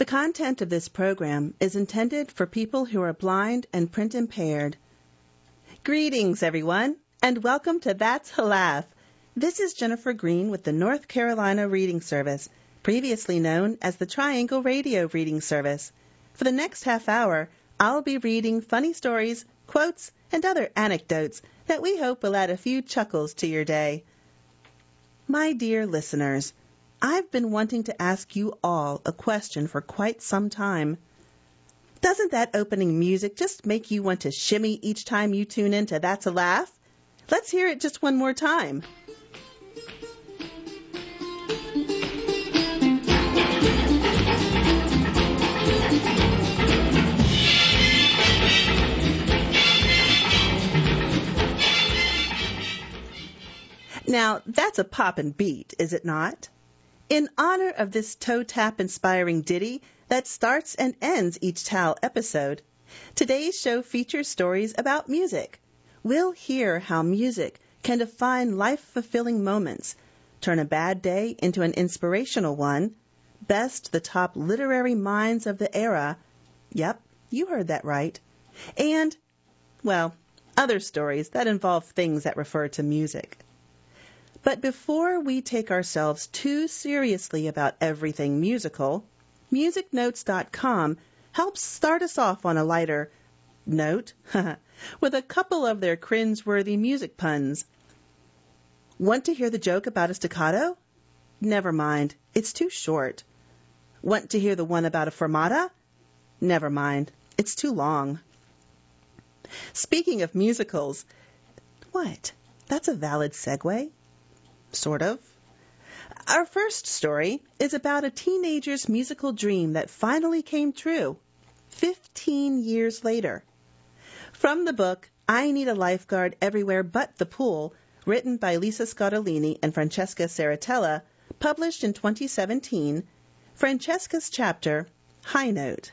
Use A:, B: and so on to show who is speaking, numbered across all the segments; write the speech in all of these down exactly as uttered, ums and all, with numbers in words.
A: The content of this program is intended for people who are blind and print impaired. Greetings, everyone, and welcome to That's Halaf. This is Jennifer Green with the North Carolina Reading Service, previously known as the Triangle Radio Reading Service. For the next half hour, I'll be reading funny stories, quotes, and other anecdotes that we hope will add a few chuckles to your day. My dear listeners, I've been wanting to ask you all a question for quite some time. Doesn't that opening music just make you want to shimmy each time you tune in to That's a Laugh? Let's hear it just one more time. Now, that's a poppin' beat, is it not? In honor of this toe-tap-inspiring ditty that starts and ends each Tal episode, today's show features stories about music. We'll hear how music can define life-fulfilling moments, turn a bad day into an inspirational one, best the top literary minds of the era, yep, you heard that right, and, well, other stories that involve things that refer to music. But before we take ourselves too seriously about everything musical, music notes dot com helps start us off on a lighter note with a couple of their cringe-worthy music puns. Want to hear the joke about a staccato? Never mind, it's too short. Want to hear the one about a fermata? Never mind, it's too long. Speaking of musicals, what? That's a valid segue? Sort of. Our first story is about a teenager's musical dream that finally came true, fifteen years later. From the book, I Need a Lifeguard Everywhere But the Pool, written by Lisa Scottolini and Francesca Saratella, published in twenty seventeen, Francesca's chapter, High Note.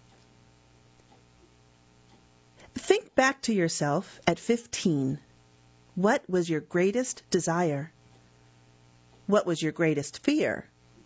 A: Think back to yourself at fifteen. What was your greatest desire? What was your greatest fear?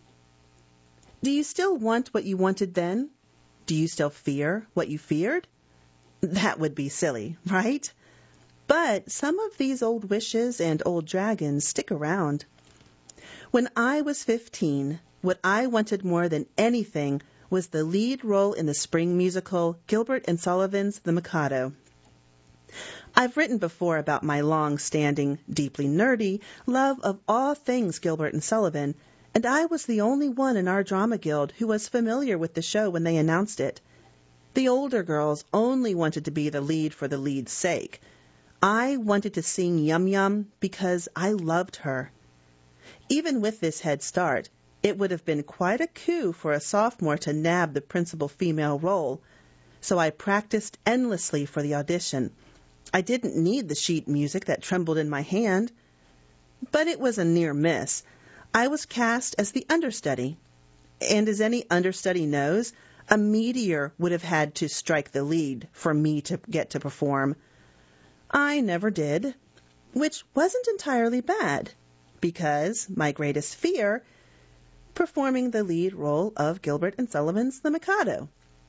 A: Do you still want what you wanted then? Do you still fear what you feared? That would be silly, right? But some of these old wishes and old dragons stick around. When I was fifteen, what I wanted more than anything was the lead role in the spring musical Gilbert and Sullivan's The Mikado. I've written before about my long-standing, deeply nerdy love of all things Gilbert and Sullivan, and I was the only one in our drama guild who was familiar with the show when they announced it. The older girls only wanted to be the lead for the lead's sake. I wanted to sing Yum Yum because I loved her. Even with this head start, it would have been quite a coup for a sophomore to nab the principal female role, so I practiced endlessly for the audition. I didn't need the sheet music that trembled in my hand. But it was a near miss. I was cast as the understudy. And as any understudy knows, a meteor would have had to strike the lead for me to get to perform. I never did, which wasn't entirely bad, because my greatest fear, performing the lead role of Gilbert and Sullivan's The Mikado.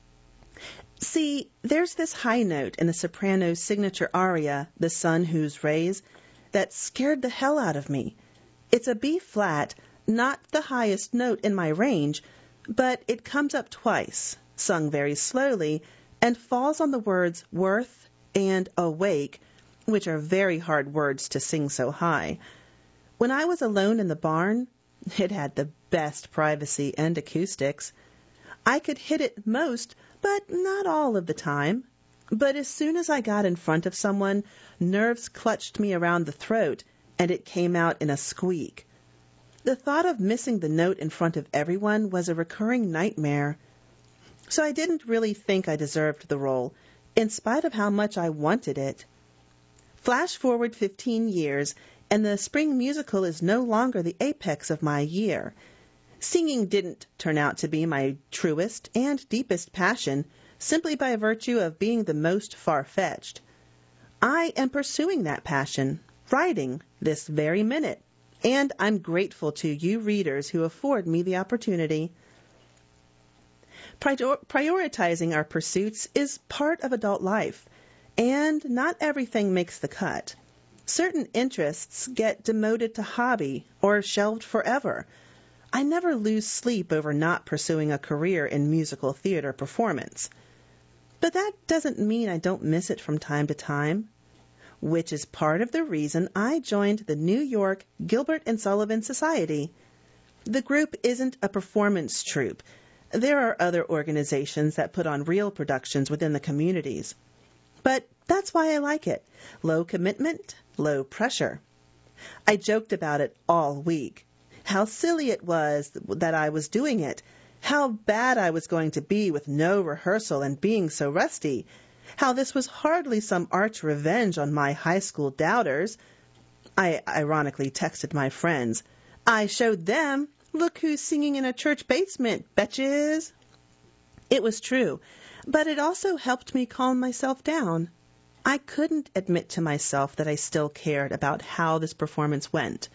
A: See, there's this high note in the soprano's signature aria, The Sun Whose Rays, that scared the hell out of me. It's a B flat, not the highest note in my range, but it comes up twice, sung very slowly, and falls on the words worth and awake, which are very hard words to sing so high. When I was alone in the barn, it had the best privacy and acoustics. I could hit it most, but not all of the time. But as soon as I got in front of someone, nerves clutched me around the throat, and it came out in a squeak. The thought of missing the note in front of everyone was a recurring nightmare. So I didn't really think I deserved the role, in spite of how much I wanted it. Flash forward fifteen years, and the spring musical is no longer the apex of my year. Singing didn't turn out to be my truest and deepest passion, simply by virtue of being the most far-fetched. I am pursuing that passion, writing, this very minute, and I'm grateful to you readers who afford me the opportunity. Prior- prioritizing our pursuits is part of adult life, and not everything makes the cut. Certain interests get demoted to hobby or shelved forever. I never lose sleep over not pursuing a career in musical theater performance. But that doesn't mean I don't miss it from time to time, which is part of the reason I joined the New York Gilbert and Sullivan Society. The group isn't a performance troupe. There are other organizations that put on real productions within the communities. But that's why I like it. Low commitment, low pressure. I joked about it all week. How silly it was that I was doing it. How bad I was going to be with no rehearsal and being so rusty. How this was hardly some arch revenge on my high school doubters. I ironically texted my friends. I showed them, look who's singing in a church basement, betches. It was true, but it also helped me calm myself down. I couldn't admit to myself that I still cared about how this performance went.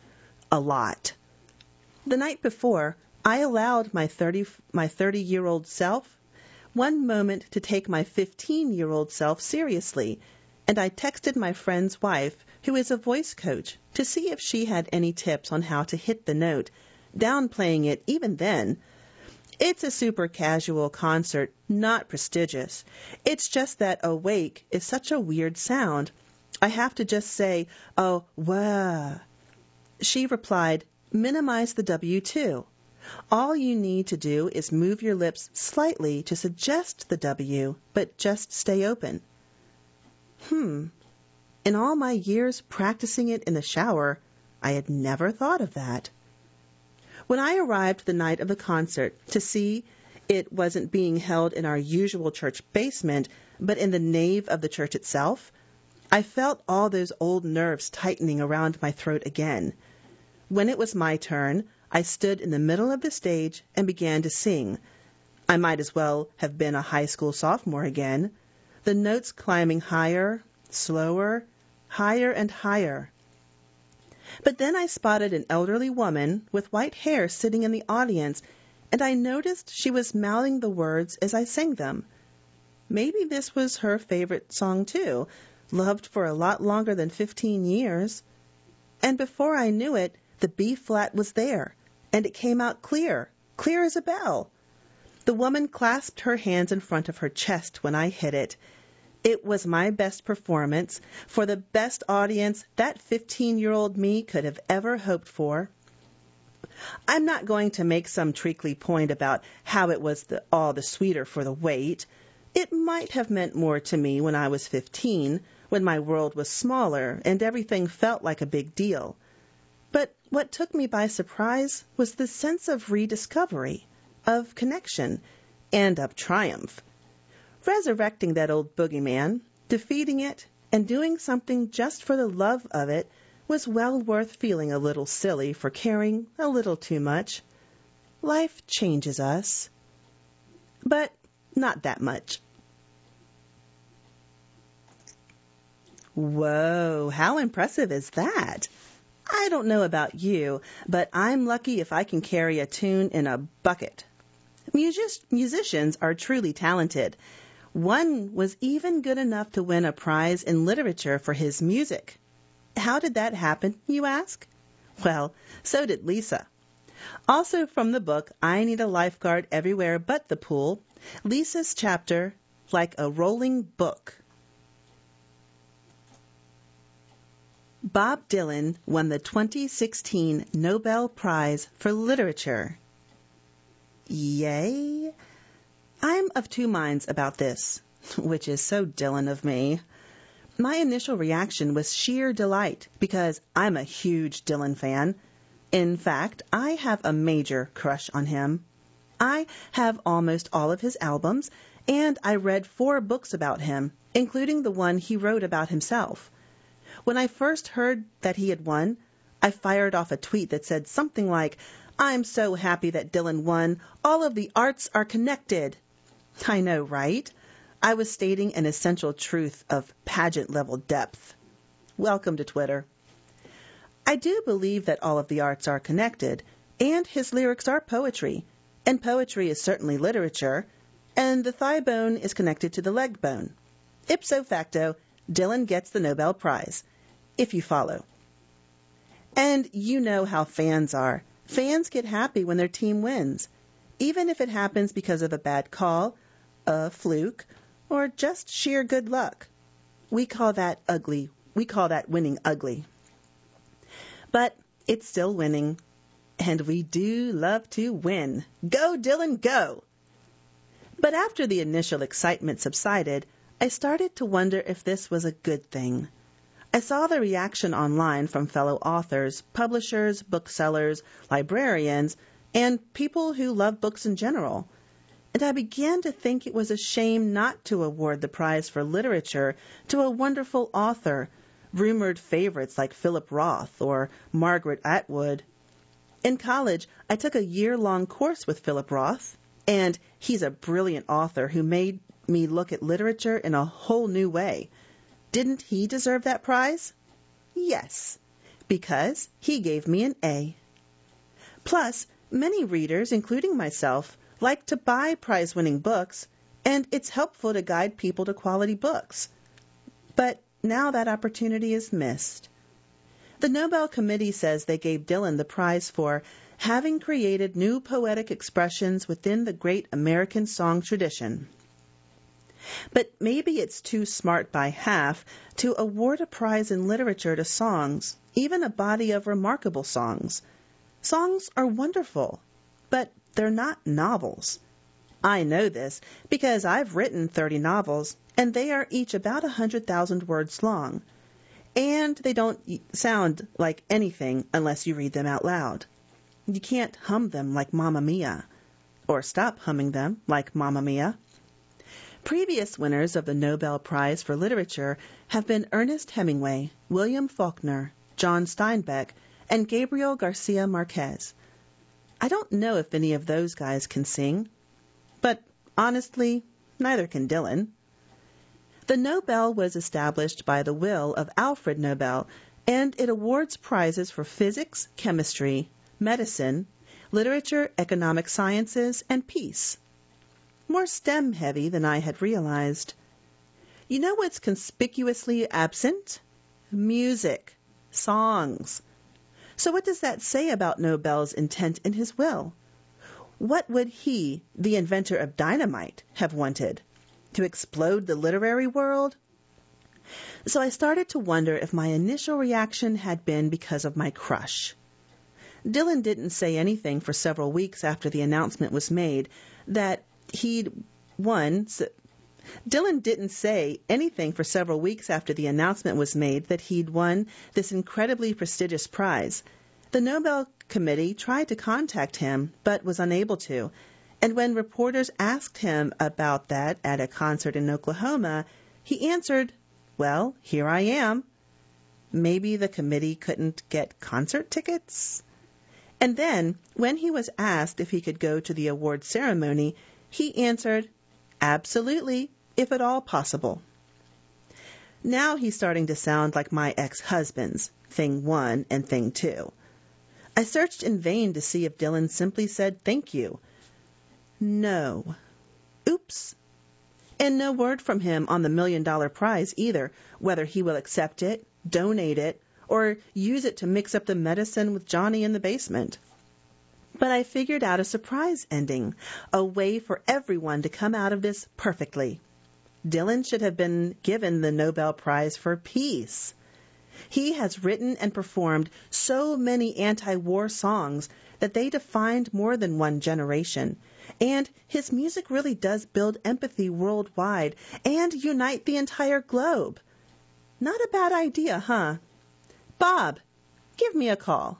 A: A lot. The night before, I allowed my thirty my thirty-year-old self one moment to take my fifteen-year-old self seriously, and I texted my friend's wife, who is a voice coach, to see if she had any tips on how to hit the note, downplaying it even then. It's a super casual concert, not prestigious. It's just that awake is such a weird sound. I have to just say, oh, wah. She replied, minimize the W too. All you need to do is move your lips slightly to suggest the W, but just stay open. Hmm. In all my years practicing it in the shower, I had never thought of that. When I arrived the night of the concert to see it wasn't being held in our usual church basement, but in the nave of the church itself, I felt all those old nerves tightening around my throat again. When it was my turn, I stood in the middle of the stage and began to sing. I might as well have been a high school sophomore again, the notes climbing higher, slower, higher and higher. But then I spotted an elderly woman with white hair sitting in the audience, and I noticed she was mouthing the words as I sang them. Maybe this was her favorite song too, loved for a lot longer than fifteen years. And before I knew it, the B-flat was there, and it came out clear, clear as a bell. The woman clasped her hands in front of her chest when I hit it. It was my best performance, for the best audience that fifteen-year-old me could have ever hoped for. I'm not going to make some treacly point about how it was the, all the sweeter for the wait. It might have meant more to me when I was fifteen, when my world was smaller and everything felt like a big deal. But what took me by surprise was the sense of rediscovery, of connection, and of triumph. Resurrecting that old boogeyman, defeating it, and doing something just for the love of it was well worth feeling a little silly for caring a little too much. Life changes us, but not that much. Whoa, how impressive is that? I don't know about you, but I'm lucky if I can carry a tune in a bucket. Music- musicians are truly talented. One was even good enough to win a prize in literature for his music. How did that happen, you ask? Well, so did Lisa. Also from the book, I Need a Lifeguard Everywhere But the Pool, Lisa's chapter, Like a Rolling Book. Bob Dylan won the twenty sixteen Nobel Prize for Literature. Yay? I'm of two minds about this, which is so Dylan of me. My initial reaction was sheer delight because I'm a huge Dylan fan. In fact, I have a major crush on him. I have almost all of his albums, and I read four books about him, including the one he wrote about himself. When I first heard that he had won, I fired off a tweet that said something like, "I'm so happy that Dylan won. All of the arts are connected." I know, right? I was stating an essential truth of pageant-level depth. Welcome to Twitter. I do believe that all of the arts are connected, and his lyrics are poetry, And poetry is certainly literature, and the thigh bone is connected to the leg bone. Ipso facto, Dylan gets the Nobel Prize, if you follow. And you know how fans are. Fans get happy when their team wins, even if it happens because of a bad call, a fluke, or just sheer good luck. We call that ugly. We call that winning ugly. But it's still winning, and we do love to win. Go, Dylan, go! But after the initial excitement subsided, I started to wonder if this was a good thing. I saw the reaction online from fellow authors, publishers, booksellers, librarians, and people who love books in general. And I began to think it was a shame not to award the prize for literature to a wonderful author, rumored favorites like Philip Roth or Margaret Atwood. In college, I took a year-long course with Philip Roth, and he's a brilliant author who made me look at literature in a whole new way. Didn't he deserve that prize? Yes, because he gave me an A. Plus, many readers, including myself, like to buy prize-winning books, and it's helpful to guide people to quality books. But now that opportunity is missed. The Nobel Committee says they gave Dylan the prize for having created new poetic expressions within the great American song tradition. But maybe it's too smart by half to award a prize in literature to songs, even a body of remarkable songs. Songs are wonderful, but they're not novels. I know this because I've written thirty novels, and they are each about one hundred thousand words long. And they don't sound like anything unless you read them out loud. You can't hum them like Mamma Mia, or stop humming them like Mamma Mia. Previous winners of the Nobel Prize for Literature have been Ernest Hemingway, William Faulkner, John Steinbeck, and Gabriel Garcia Marquez. I don't know if any of those guys can sing, but honestly, neither can Dylan. The Nobel was established by the will of Alfred Nobel, and it awards prizes for physics, chemistry, medicine, literature, economic sciences, and peace. More STEM-heavy than I had realized. You know what's conspicuously absent? Music, songs. So what does that say about Nobel's intent in his will? What would he, the inventor of dynamite, have wanted? To explode the literary world? So I started to wonder if my initial reaction had been because of my crush. Dylan didn't say anything for several weeks after the announcement was made that he'd won. Dylan didn't say anything for several weeks after the announcement was made that he'd won this incredibly prestigious prize. The Nobel Committee tried to contact him, but was unable to. And when reporters asked him about that at a concert in Oklahoma, he answered, "Well, here I am." Maybe the committee couldn't get concert tickets? And then, when he was asked if he could go to the award ceremony, he answered, "Absolutely, if at all possible." Now he's starting to sound like my ex-husbands, Thing One and Thing Two. I searched in vain to see if Dylan simply said thank you. No. Oops. And no word from him on the million-dollar prize either, whether he will accept it, donate it, or use it to mix up the medicine with Johnny in the basement. But I figured out a surprise ending, a way for everyone to come out of this perfectly. Dylan should have been given the Nobel Prize for Peace. He has written and performed so many anti-war songs that they defined more than one generation. And his music really does build empathy worldwide and unite the entire globe. Not a bad idea, huh? Bob, give me a call.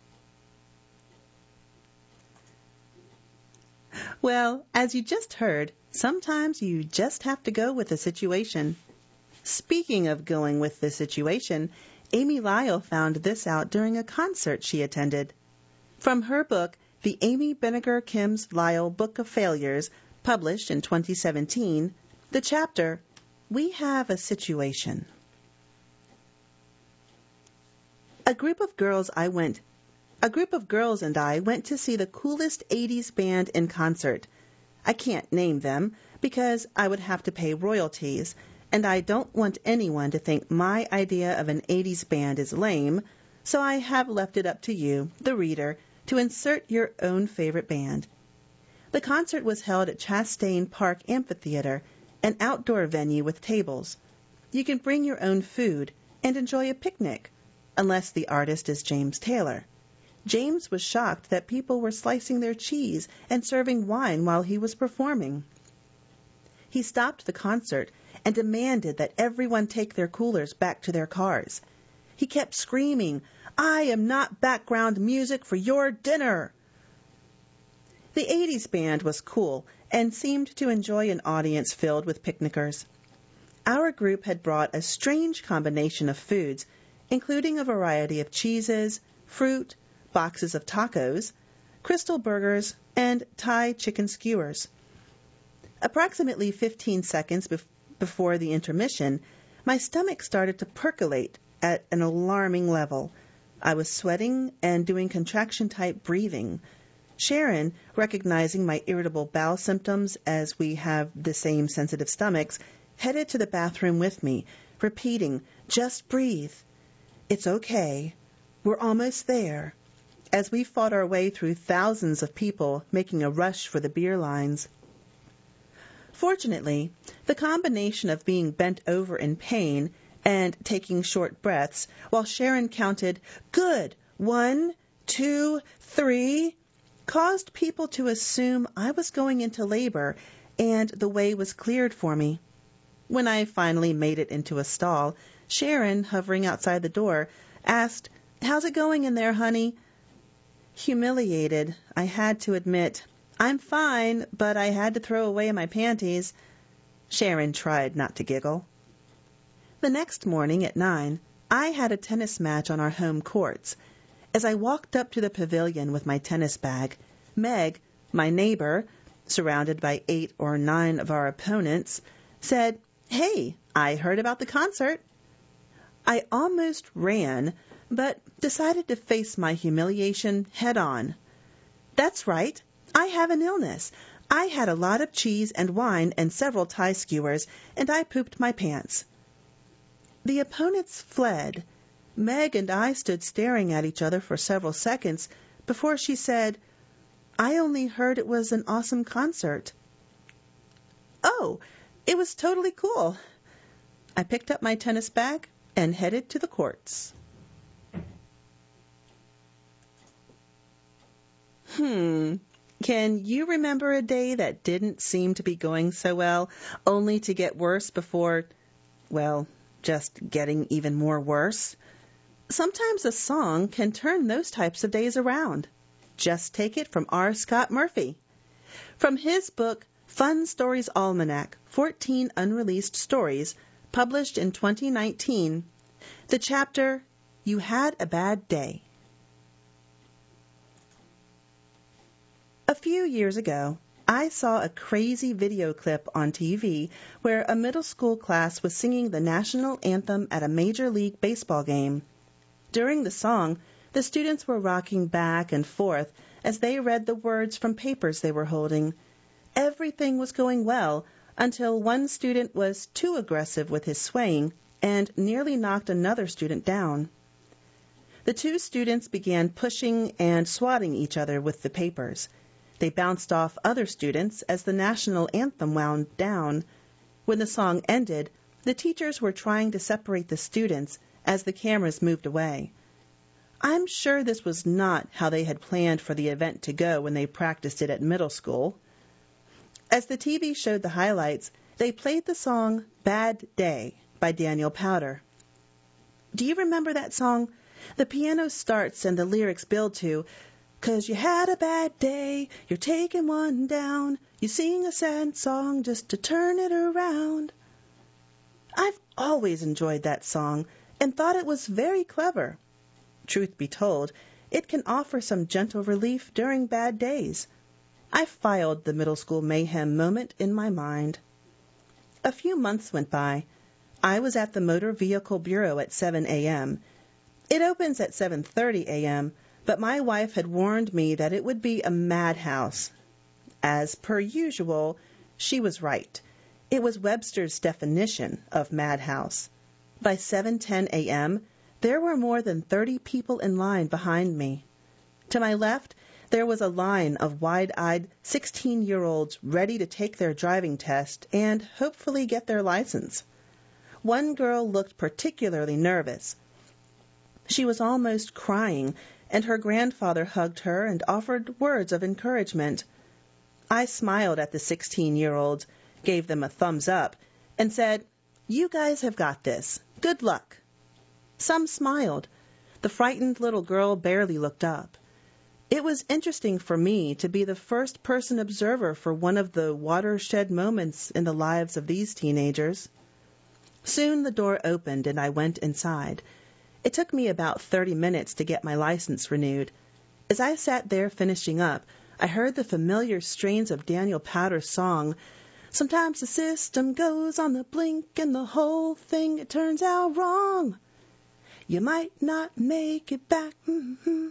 A: Well, as you just heard, sometimes you just have to go with the situation. Speaking of going with the situation, Amy Lyle found this out during a concert she attended. From her book, The Amy Benegar Kim's Lyle Book of Failures, published in twenty seventeen, the chapter, We Have a Situation. A group of girls I went A group of girls and I went to see the coolest eighties band in concert. I can't name them because I would have to pay royalties, and I don't want anyone to think my idea of an eighties band is lame, so I have left it up to you, the reader, to insert your own favorite band. The concert was held at Chastain Park Amphitheater, an outdoor venue with tables. You can bring your own food and enjoy a picnic, unless the artist is James Taylor. James was shocked that people were slicing their cheese and serving wine while he was performing. He stopped the concert and demanded that everyone take their coolers back to their cars. He kept screaming, "I am not background music for your dinner!" The eighties band was cool and seemed to enjoy an audience filled with picnickers. Our group had brought a strange combination of foods, including a variety of cheeses, fruit, boxes of tacos, crystal burgers, and Thai chicken skewers. Approximately fifteen seconds bef- before the intermission, my stomach started to percolate at an alarming level. I was sweating and doing contraction-type breathing. Sharon, recognizing my irritable bowel symptoms as we have the same sensitive stomachs, headed to the bathroom with me, repeating, "Just breathe. It's okay. We're almost there," as we fought our way through thousands of people making a rush for the beer lines. Fortunately, the combination of being bent over in pain and taking short breaths while Sharon counted, "Good, one, two, three," caused people to assume I was going into labor and the way was cleared for me. When I finally made it into a stall, Sharon, hovering outside the door, asked, "How's it going in there, honey?" Humiliated, I had to admit, "I'm fine, but I had to throw away my panties." Sharon tried not to giggle. The next morning at nine, I had a tennis match on our home courts. As I walked up to the pavilion with my tennis bag, Meg, my neighbor, surrounded by eight or nine of our opponents, said, "Hey, I heard about the concert." I almost ran, but decided to face my humiliation head on. That's right, I have an illness. I had a lot of cheese and wine and several Thai skewers, and I pooped my pants. The opponents fled. Meg and I stood staring at each other for several seconds before she said, "I only heard it was an awesome concert." "Oh, it was totally cool." I picked up my tennis bag and headed to the courts. Hmm. Can you remember a day that didn't seem to be going so well, only to get worse before, well, just getting even more worse? Sometimes a song can turn those types of days around. Just take it from R. Scott Murphy. From his book, Fun Stories Almanac, fourteen Unreleased Stories, published in twenty nineteen, the chapter, You Had a Bad Day. A few years ago, I saw a crazy video clip on T V where a middle school class was singing the national anthem at a Major League Baseball game. During the song, the students were rocking back and forth as they read the words from papers they were holding. Everything was going well until one student was too aggressive with his swaying and nearly knocked another student down. The two students began pushing and swatting each other with the papers. They bounced off other students as the national anthem wound down. When the song ended, the teachers were trying to separate the students as the cameras moved away. I'm sure this was not how they had planned for the event to go when they practiced it at middle school. As the T V showed the highlights, they played the song Bad Day by Daniel Powter. Do you remember that song? The piano starts and the lyrics build to, "'Cause you had a bad day, you're taking one down, you sing a sad song just to turn it around." I've always enjoyed that song and thought it was very clever. Truth be told, it can offer some gentle relief during bad days. I filed the middle school mayhem moment in my mind. A few months went by. I was at the Motor Vehicle Bureau at seven a.m. It opens at seven thirty a.m., but my wife had warned me that it would be a madhouse. As per usual, she was right. It was Webster's definition of madhouse. By seven ten a.m., there were more than thirty people in line behind me. To my left, there was a line of wide-eyed sixteen-year-olds ready to take their driving test and hopefully get their license. One girl looked particularly nervous. She was almost crying, and her grandfather hugged her and offered words of encouragement. I smiled at the sixteen-year-olds, gave them a thumbs up, and said, "You guys have got this. Good luck." Some smiled. The frightened little girl barely looked up. It was interesting for me to be the first-person observer for one of the watershed moments in the lives of these teenagers. Soon the door opened and I went inside. It took me about thirty minutes to get my license renewed. As I sat there finishing up, I heard the familiar strains of Daniel Powter's song, "Sometimes the system goes on the blink and the whole thing, it turns out wrong. You might not make it back." Mm-hmm.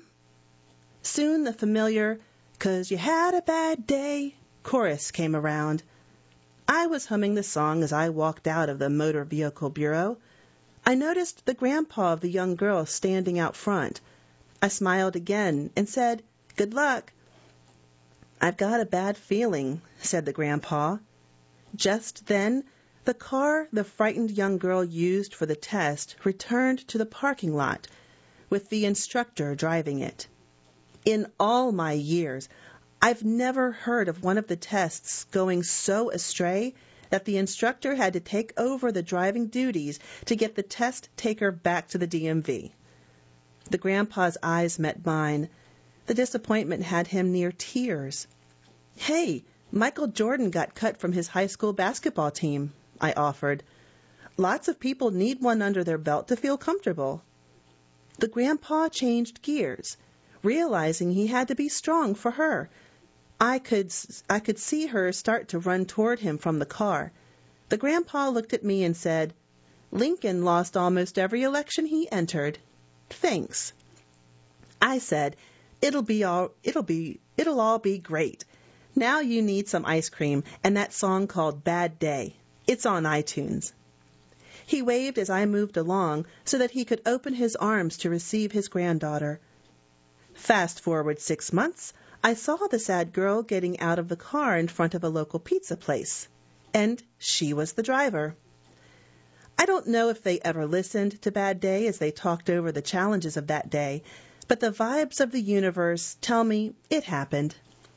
A: Soon the familiar "'Cause you had a bad day" chorus came around. I was humming the song as I walked out of the Motor Vehicle Bureau. I noticed the grandpa of the young girl standing out front. I smiled again and said, "Good luck." "I've got a bad feeling," said the grandpa. Just then, the car the frightened young girl used for the test returned to the parking lot, with the instructor driving it. In all my years, I've never heard of one of the tests going so astray that the instructor had to take over the driving duties to get the test taker back to the D M V. The grandpa's eyes met mine. The disappointment had him near tears. "Hey, Michael Jordan got cut from his high school basketball team," I offered. "Lots of people need one under their belt to feel comfortable." The grandpa changed gears, realizing he had to be strong for her. I could I could see her start to run toward him from the car. The grandpa looked at me and said, "Lincoln lost almost every election he entered. Thanks." I said, "It'll be all it'll be it'll all be great. Now you need some ice cream and that song called Bad Day. It's on iTunes." He waved as I moved along so that he could open his arms to receive his granddaughter. Fast forward six months, I saw the sad girl getting out of the car in front of a local pizza place, and she was the driver. I don't know if they ever listened to Bad Day as they talked over the challenges of that day, but the vibes of the universe tell me it happened.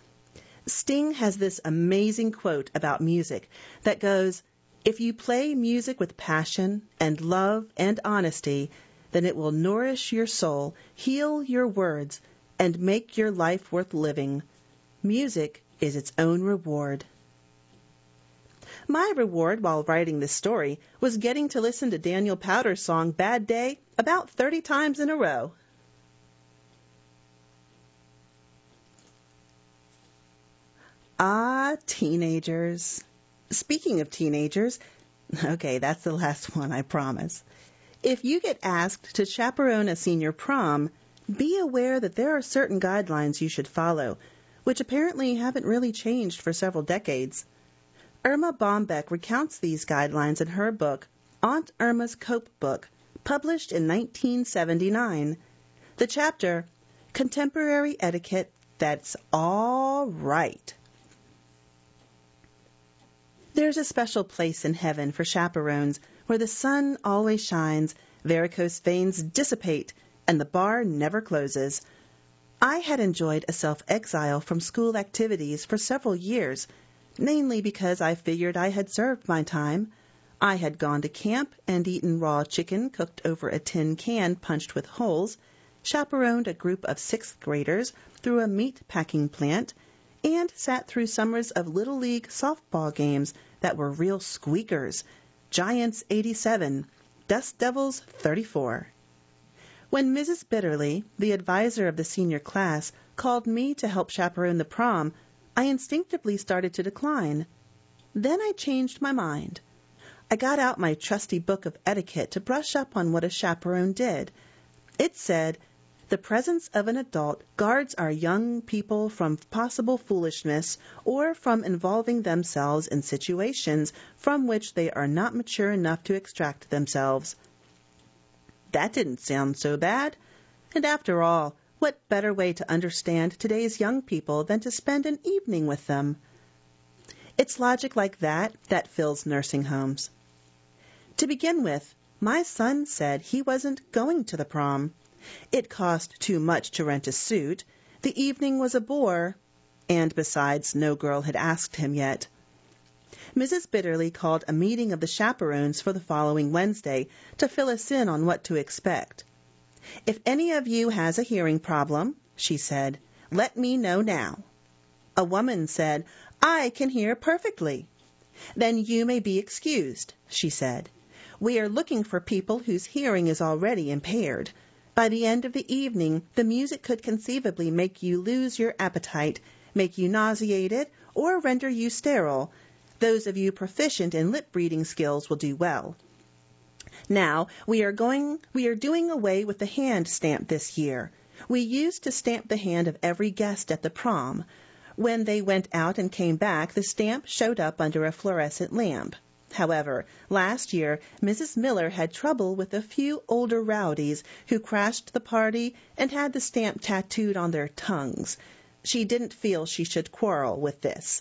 A: Sting has this amazing quote about music that goes, "If you play music with passion and love and honesty, then it will nourish your soul, heal your words, and make your life worth living. Music is its own reward." My reward while writing this story was getting to listen to Daniel Powter's song Bad Day about thirty times in a row. Ah, teenagers. Speaking of teenagers, okay, that's the last one, I promise. If you get asked to chaperone a senior prom, be aware that there are certain guidelines you should follow, which apparently haven't really changed for several decades. Irma Bombeck recounts these guidelines in her book, Aunt Irma's Cope Book, published in nineteen seventy-nine. The chapter, Contemporary Etiquette That's All Right. There's a special place in heaven for chaperones where the sun always shines, varicose veins dissipate, and the bar never closes. I had enjoyed a self-exile from school activities for several years, mainly because I figured I had served my time. I had gone to camp and eaten raw chicken cooked over a tin can punched with holes, chaperoned a group of sixth graders through a meat packing plant, and sat through summers of Little League softball games that were real squeakers, Giants eighty-seven, Dust Devils thirty-four. When Missus Bitterly, the advisor of the senior class, called me to help chaperone the prom, I instinctively started to decline. Then I changed my mind. I got out my trusty book of etiquette to brush up on what a chaperone did. It said, The presence of an adult guards our young people from possible foolishness or from involving themselves in situations from which they are not mature enough to extract themselves. That didn't sound so bad. And after all, what better way to understand today's young people than to spend an evening with them? It's logic like that that fills nursing homes. To begin with, my son said he wasn't going to the prom. It cost too much to rent a suit, the evening was a bore, and besides, no girl had asked him yet. Missus Bitterly called a meeting of the chaperones for the following Wednesday to fill us in on what to expect. "If any of you has a hearing problem," she said, "let me know now." A woman said, "I can hear perfectly." "Then you may be excused," she said. "We are looking for people whose hearing is already impaired. By the end of the evening, the music could conceivably make you lose your appetite, make you nauseated, or render you sterile. Those of you proficient in lip-reading skills will do well. Now, we are going, we are doing away with the hand stamp this year. We used to stamp the hand of every guest at the prom. When they went out and came back, the stamp showed up under a fluorescent lamp. However, last year, Missus Miller had trouble with a few older rowdies who crashed the party and had the stamp tattooed on their tongues. She didn't feel she should quarrel with this.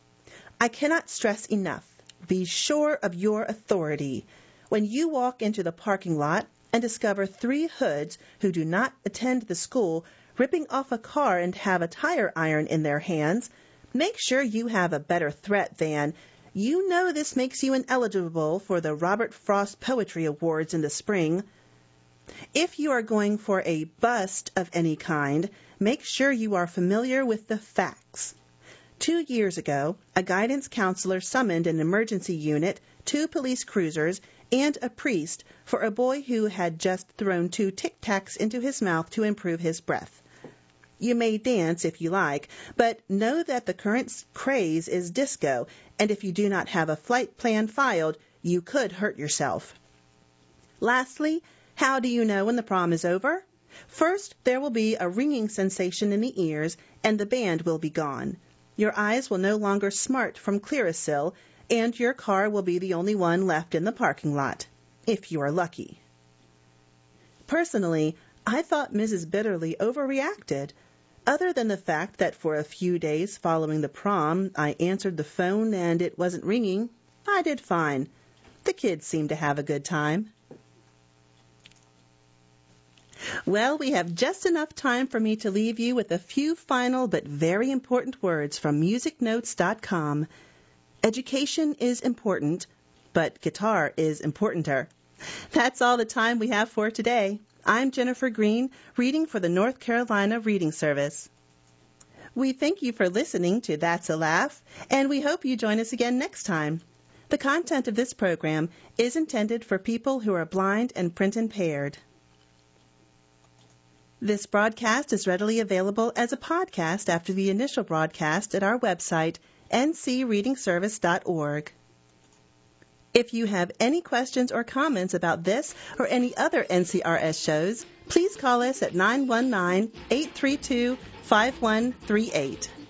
A: I cannot stress enough, be sure of your authority. When you walk into the parking lot and discover three hoods who do not attend the school ripping off a car and have a tire iron in their hands, make sure you have a better threat than, "You know this makes you ineligible for the Robert Frost Poetry Awards in the spring." If you are going for a bust of any kind, make sure you are familiar with the facts. Two years ago, a guidance counselor summoned an emergency unit, two police cruisers, and a priest for a boy who had just thrown two Tic Tacs into his mouth to improve his breath. You may dance if you like, but know that the current craze is disco, and if you do not have a flight plan filed, you could hurt yourself. Lastly, how do you know when the prom is over? First, there will be a ringing sensation in the ears, and the band will be gone. Your eyes will no longer smart from Clearasil, and your car will be the only one left in the parking lot, if you are lucky. Personally, I thought Missus Bitterly overreacted. Other than the fact that for a few days following the prom, I answered the phone and it wasn't ringing, I did fine. The kids seemed to have a good time. Well, we have just enough time for me to leave you with a few final but very important words from music notes dot com. Education is important, but guitar is importanter. That's all the time we have for today. I'm Jennifer Green, reading for the North Carolina Reading Service. We thank you for listening to That's a Laugh, and we hope you join us again next time. The content of this program is intended for people who are blind and print impaired. This broadcast is readily available as a podcast after the initial broadcast at our website, n c reading service dot org. If you have any questions or comments about this or any other N C R S shows, please call us at nine one nine, eight three two, five one three eight.